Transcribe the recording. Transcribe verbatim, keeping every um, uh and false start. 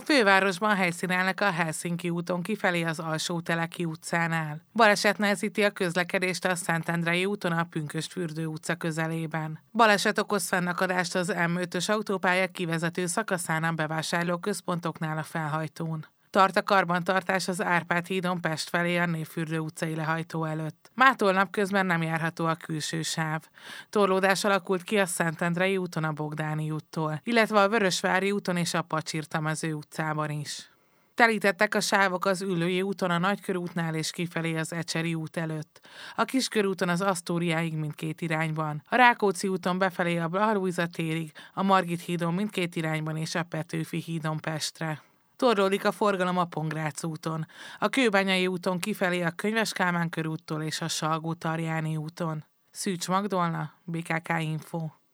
Fővárosban helyszínelnek a Helsinki úton kifelé az Alsó-Teleki utcánál. Baleset nehezíti a közlekedést a Szentendrei úton a Pünkösdfürdő utca közelében. Baleset okoz fennakadást az M ötös autópálya kivezető szakaszán a bevásárlóközpontoknál a felhajtón. Tart a karbantartás az Árpád hídon Pest felé a Névfürdő utcai lehajtó előtt. Mától napközben nem járható a külső sáv. Torlódás alakult ki a Szentendrei úton a Bogdáni úttól, illetve a Vörösvári úton és a Pacsirtamező utcában is. Telítettek a sávok az Üllői úton a Nagykörútnál és kifelé az Ecseri út előtt. A Kiskörúton az Asztóriáig mindkét irányban. A Rákóczi úton befelé a Blaha-Lujza térig, a Margit hídon mindkét irányban és a Petőfi hídon Pestre. Torlódik a forgalom a Pongrác úton, a Kőbányai úton kifelé a Könyves Kálmán körúttól és a Salgó-Tarjáni úton. Szűcs Magdolna, bé ká ká Info.